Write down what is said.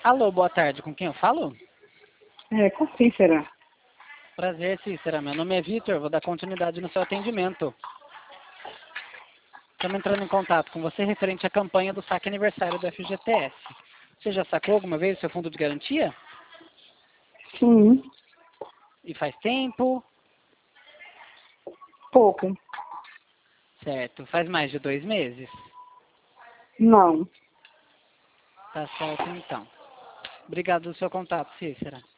Alô, boa tarde. Com quem eu falo? Com Cícera. Prazer, Cícera. Meu nome é Vitor. Vou dar continuidade no seu atendimento. Estamos entrando em contato com você referente à campanha do saque aniversário do FGTS. Você já sacou alguma vez o seu fundo de garantia? Sim, E faz tempo? pouco. Certo. Faz mais de 2 meses? Não. Tá certo, então. Obrigado pelo seu contato, Cícera.